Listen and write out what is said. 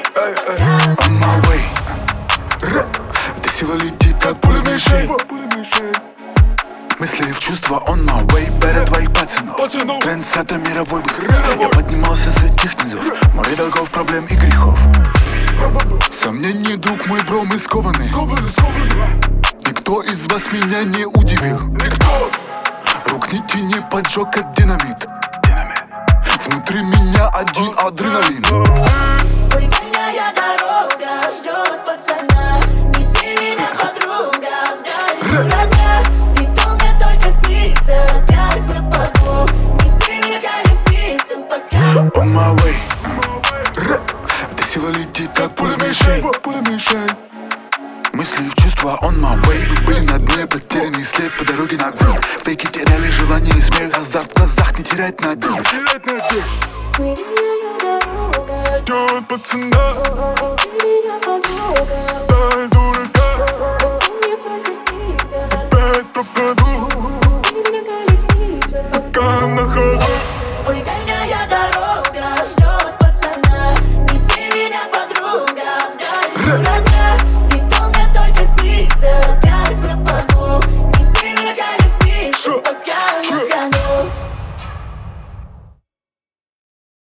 On my way. Эта сила летит, как пуля в мишень. Мысли в чувства, on my way. Берет твоих пацанов. Трендсеттер мировой быстрый. Я поднимался с этих низов. Море долгов, проблем и грехов. Сомнений, друг мой, бро, мы скованы. Никто из вас меня не удивил. Рук не тяни, поджог как динамит. Внутри меня один адреналин. Ой, дальняя дорога ждет пацана. Неси меня, подруга, в дальних городах. Ведь он мне только снится, опять пропаду. Неси меня колесницам, пока. On my way. Эта сила летит, как пуля в мишень. Мысли в чувства, on my way. Мы были на дне, потерянный след по дороге на дно. Фейки теряли желание и смех. Азарт в глазах, не терять надежд. Ой, дальняя дорога Ждет пацана. неси меня, подруга. Даль дурака, Ведь он мне только снится, опять пропаду. неси меня колесницам, Пока на ходу. ой, дальняя дорога ждет пацана. Неси меня, подруга, в дальних городах.